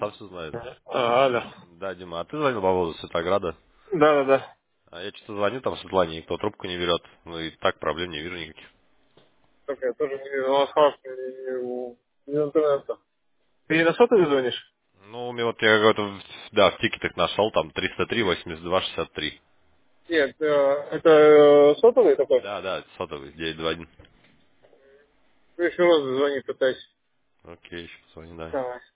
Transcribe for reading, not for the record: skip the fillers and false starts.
сам все знает. Алло. Да, Дима, а ты звонил по поводу Светограда? Да. А я что-то звоню там Светлане, никто трубку не берет. Ну и так проблем не вижу никаких. Так, я тоже не вижу. У нас хаос не интернета. Ты на сотовый звонишь? Ну, мне вот я какой-то, да, в тикетах нашел, там 303 82 63. Нет, это сотовый такой? Да, да, это сотовый, 921. Ты еще раз звони, пытайся. Окей, еще позвони, да. Давай.